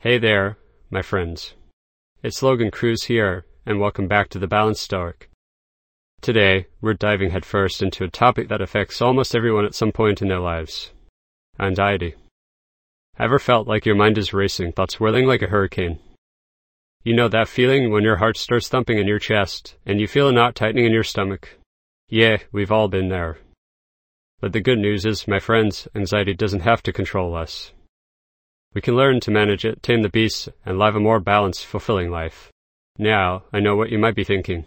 Hey there, my friends. It's Logan Cruz here, and welcome back to The Balanced Stoic. Today, we're diving headfirst into a topic that affects almost everyone at some point in their lives: anxiety. Ever felt like your mind is racing, thoughts whirling like a hurricane? You know that feeling when your heart starts thumping in your chest, and you feel a knot tightening in your stomach? Yeah, we've all been there. But the good news is, my friends, anxiety doesn't have to control us. We can learn to manage it, tame the beast, and live a more balanced, fulfilling life. Now, I know what you might be thinking.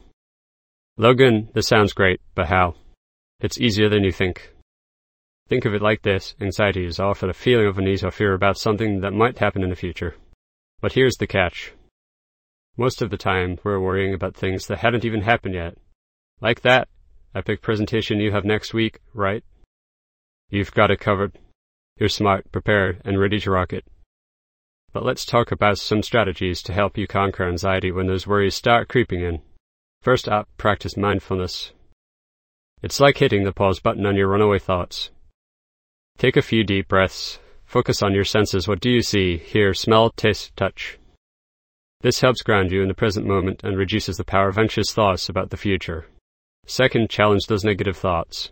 Logan, this sounds great, but how? It's easier than you think. Think of it like this: anxiety is often a feeling of unease or fear about something that might happen in the future. But here's the catch. Most of the time, we're worrying about things that haven't even happened yet. Like that epic presentation you have next week, right? You've got it covered. You're smart, prepared, and ready to rock it. But let's talk about some strategies to help you conquer anxiety when those worries start creeping in. First up, practice mindfulness. It's like hitting the pause button on your runaway thoughts. Take a few deep breaths. Focus on your senses. What do you see, hear, smell, taste, touch? This helps ground you in the present moment and reduces the power of anxious thoughts about the future. Second, challenge those negative thoughts.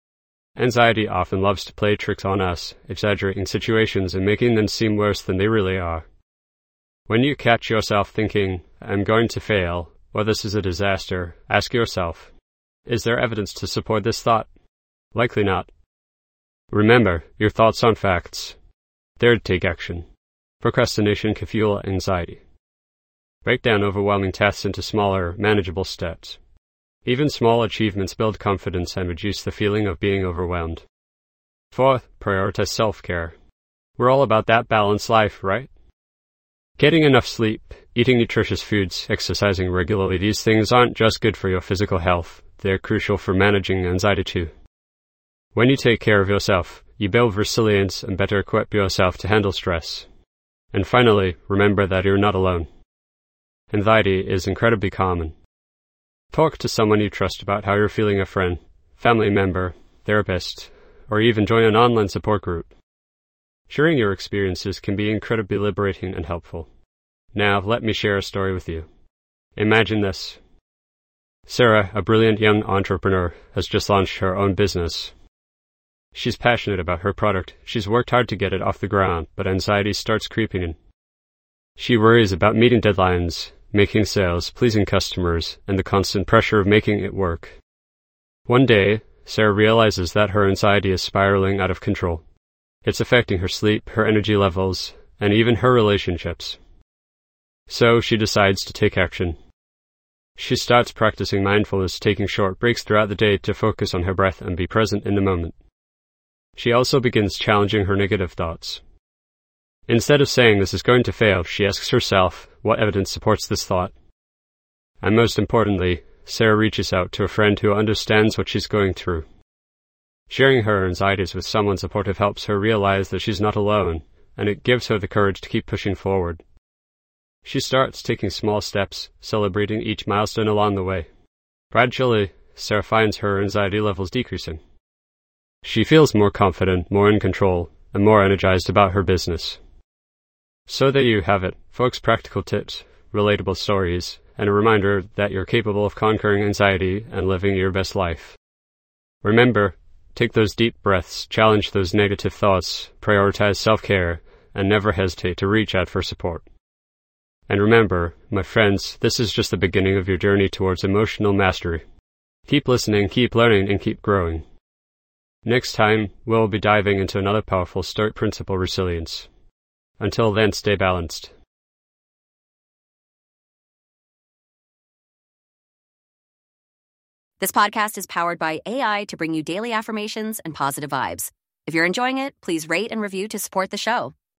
Anxiety often loves to play tricks on us, exaggerating situations and making them seem worse than they really are. When you catch yourself thinking, "I'm going to fail," or "this is a disaster," ask yourself, is there evidence to support this thought? Likely not. Remember, your thoughts aren't facts. Third, take action. Procrastination can fuel anxiety. Break down overwhelming tasks into smaller, manageable steps. Even small achievements build confidence and reduce the feeling of being overwhelmed. Fourth, prioritize self-care. We're all about that balanced life, right? Getting enough sleep, eating nutritious foods, exercising regularly, these things aren't just good for your physical health, they're crucial for managing anxiety too. When you take care of yourself, you build resilience and better equip yourself to handle stress. And finally, remember that you're not alone. Anxiety is incredibly common. Talk to someone you trust about how you're feeling: a friend, family member, therapist, or even join an online support group. Sharing your experiences can be incredibly liberating and helpful. Now, let me share a story with you. Imagine this. Sarah, a brilliant young entrepreneur, has just launched her own business. She's passionate about her product. She's worked hard to get it off the ground, but anxiety starts creeping in. She worries about meeting deadlines, making sales, pleasing customers, and the constant pressure of making it work. One day, Sarah realizes that her anxiety is spiraling out of control. It's affecting her sleep, her energy levels, and even her relationships. So she decides to take action. She starts practicing mindfulness, taking short breaks throughout the day to focus on her breath and be present in the moment. She also begins challenging her negative thoughts. Instead of saying "this is going to fail," she asks herself, what evidence supports this thought? And most importantly, Sarah reaches out to a friend who understands what she's going through. Sharing her anxieties with someone supportive helps her realize that she's not alone, and it gives her the courage to keep pushing forward. She starts taking small steps, celebrating each milestone along the way. Gradually, Sarah finds her anxiety levels decreasing. She feels more confident, more in control, and more energized about her business. So there you have it, folks: practical tips, relatable stories, and a reminder that you're capable of conquering anxiety and living your best life. Remember, take those deep breaths, challenge those negative thoughts, prioritize self-care, and never hesitate to reach out for support. And remember, my friends, this is just the beginning of your journey towards emotional mastery. Keep listening, keep learning, and keep growing. Next time, we'll be diving into another powerful Stoic principle: resilience. Until then, stay balanced. This podcast is powered by AI to bring you daily affirmations and positive vibes. If you're enjoying it, please rate and review to support the show.